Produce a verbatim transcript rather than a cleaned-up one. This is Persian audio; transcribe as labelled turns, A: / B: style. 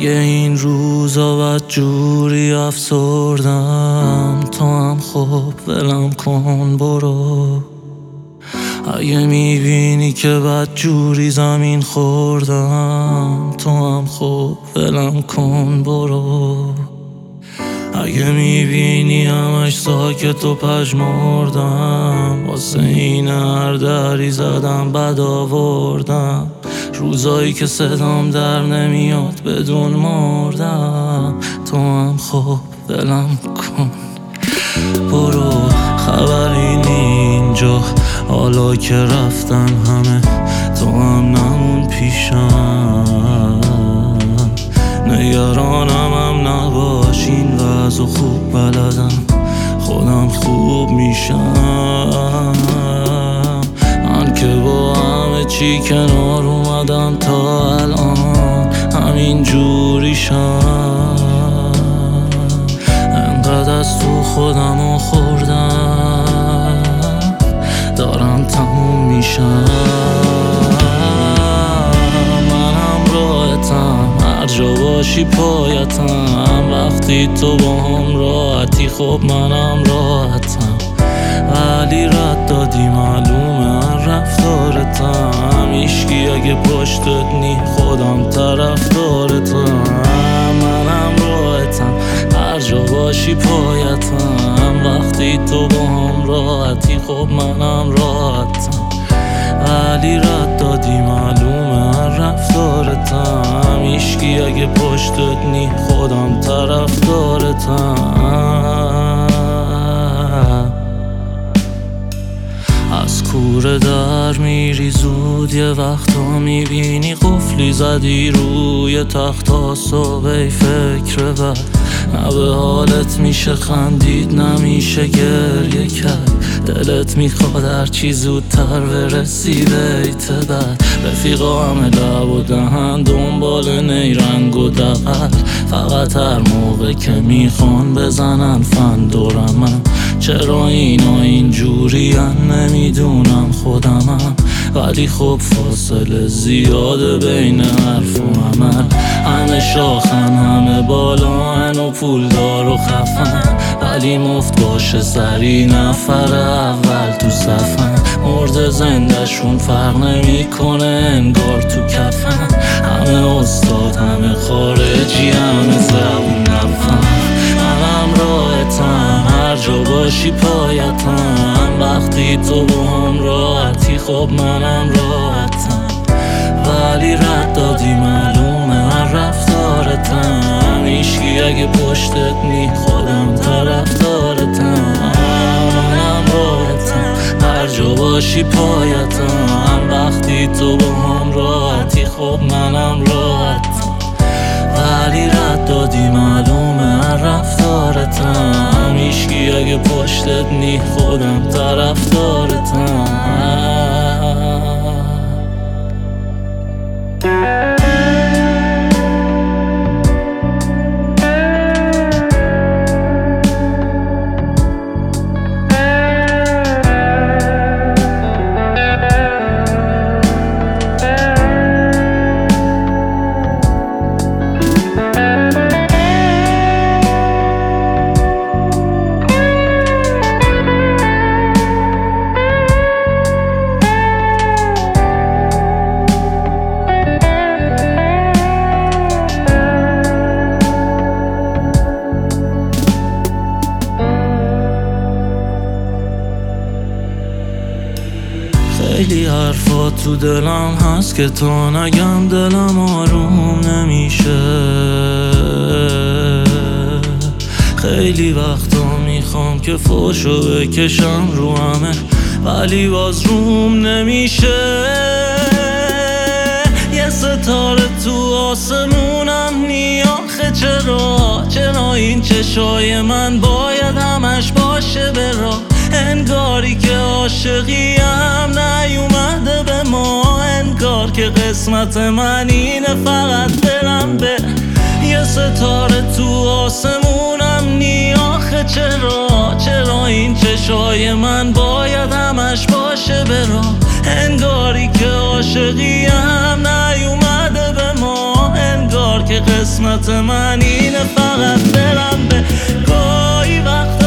A: اگه این روزا بد جوری افسردم، تو هم خب ولم کن برو. اگه میبینی که بد جوری زمین خوردم، تو هم خب ولم کن برو. اگه میبینی همش ساکت و پژمردم، واسه این هر دری زدم بد آوردم. روزایی که صدام در نمیاد بدون مردم، تو هم خب ولم کن برو. خبری اینجا حالا که رفتن همه، تو هم نمون پیشم. نگرانم هم نباش، این وضع خوب بلدم، خودم خوب میشم. من که با همه چی کنار اومدم تا الان همین جوریشم. انقدر از تو خودمو خوردم، دارم تموم میشم. منم راحتم، هر جا باشی پایتم. وقتی تو با هم راحتی خب منم راحتم. ولی رد دادی معلومه هر رفتارتم. هیچکی اگه پشتت نی خودم طرفدارتم. منم راحتم، هر جا باشی پایتم. وقتی تو با هم راحتی خب منم راحتم. ولی رد دادی معلومه هر رفتارتم. هیچکی اگه پشتت نی خودم طرفدارتم. از کوره در میری زود، یه وقتا میبینی قفلی زدی روی تخت تا صبح. فکر بد نه به حالت میشه خندید، نمیشه گریه کرد. دلت میخواد هرچی زودتر برسی بیت بد. رفیقا همه لب و دهن دنبال نیرنگ و دقل، فقط هر موقع که میخوان بزنن فن دورمم. چرا اینا اینجوری ان نمیدونم خودمم. ولی خب فاصله زیاده بین حرف و عمل. همه شاخن همه بالان و پولدار و خفن، ولی مفت باشه سری نفر اول تو صفن. مرد زندهشون فرق نمیکنه انگار تو کفن. همه استاد همه خارجی همه زبون نفن. منم راحتم، هر جا باشی پایتم. وقتی تو با هم راحتی خب منم راحتم. ولی رد دادی معلومه هر رفتارتم. هیچکی اگه پشتت نی خودم طرفدارتم. منم راحتم، هر جا باشی پایتم. وقتی تو با هم راحتی خب منم راحتم. ولی رد دادی معلومه هر رفتارتم. هیچکی اگه پشتت نی خودم طرفدارتم. خیلی حرفا تو دلم هست که تا نگم دلم آروم نمیشه. خیلی وقتا میخوام که فوشو بکشم رو همه، ولی باز روم نمیشه. یه ستاره تو آسمونم نی آخه چرا؟ چرا این چشای من باید همش باشه برا؟ انگاری که عاشقیم نیومده به ما. انگار که قسمت من اینه فقط برم به یه ستاره تو آسمونم نی آخه چرا؟ چرا این چشای من باید همش باشه برا؟ انگاری که عاشقیم نیومده به ما. انگار که که قسمت من اینه فقط برم به گاهی وقت